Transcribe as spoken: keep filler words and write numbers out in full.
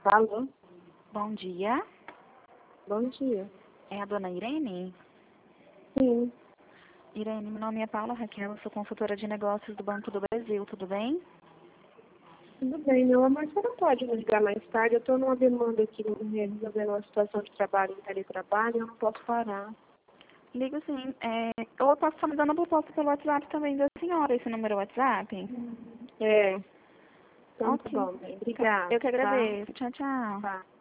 Alô? Bom dia. Bom dia. É a dona Irene? Sim, Irene, meu nome é Paula Raquel, eu sou consultora de negócios do Banco do Brasil, tudo bem? tudo bem, meu amor. Você não pode me ligar mais tarde? Eu estou numa demanda aqui, resolvendo uma situação de trabalho em teletrabalho, eu não posso parar. Ligo sim. É, ou eu posso estar me dando a proposta pelo WhatsApp também da senhora, esse número é o WhatsApp? É, então tá Ok. bom, bem. Tá. Obrigada, Eu que tá? agradeço. Tchau, tchau. Tá.